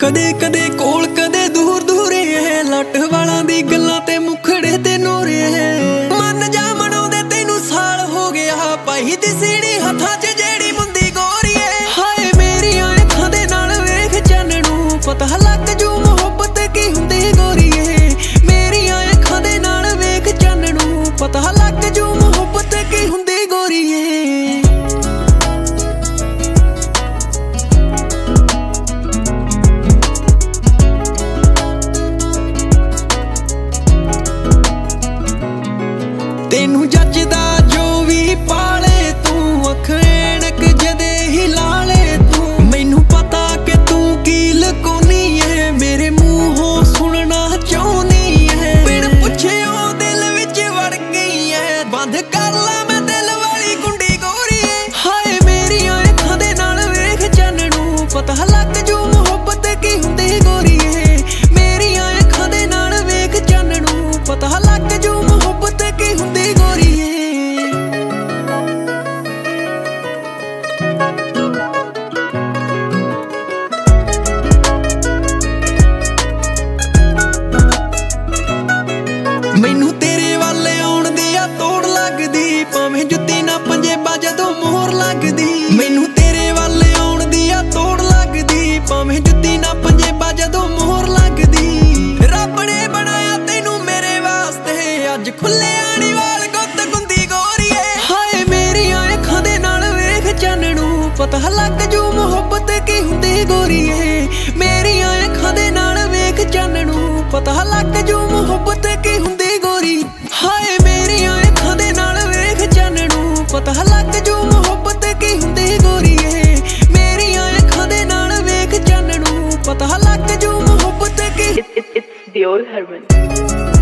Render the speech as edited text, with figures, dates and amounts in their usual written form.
कदे कदे कोल कदे दूर दूर है लट वाला दी गल्लां ते मुखड़े ते नूरे है मन जा मनाउंदे तैनू साल हो गया पाई दी सीढ़ी हत्थां च जेड़ी मुंदी गोरीए हाय मेरियां अखां दे नाल वेख चन्नू पता लग जू मुहब्बत की हुंदी गोरीए मेरियां अखां दे नाल वेख चन्नू पता लग जू मुहब्बत की हुंदी गोरीए तेनू जचदा जो भी पाले तू अख ऐनक जदे ही लाले तू मैनू पता कि तू की लकोनी है मेरे मूहों सुनना चाहनी है बिन पुछे ओ दिल विच वड़ गई है बंद कर ला मैं दिल वाली कुंडी गोरीए हाय मेरियां अखां दे नाल वेख चन्नू पता लग जू मुहब्बत की हुंदी गोरीए मेरियां अखां दे नाल वेख चन्नू पता लग जू मुहब्बत की हुंदी मैनू तेरे वाले आउण दी आ तोड़ लगदी भावें जुत्ती ना पंजेबा जदों मोहर लगदी मैनू तेरे वाले आउण दी आ तोड़ लगदी भावें जुत्ती ना पंजेबा जदों मोहर लगदी रब ने बनाया तैनू मेरे वास्ते अज खुले आनी वाल गुत्त गुंदी गोरीए हाय मेरियां अखां दे नाल वेख चन्नू पता लग जू मुहब्बत की हुंदी गोरीए मेरियां अखां दे नाल वेख चन्नू पता लग जू मुहब्बत की हुंदी गोरी हाय मेरियां अखां दे नाल वेख चन्नू पता लग जू मुहब्बत की हुंदी गोरीए मेरियां अखां दे नाल वेख चन्नू पता लग जू मुहब्बत की It's the old Herman.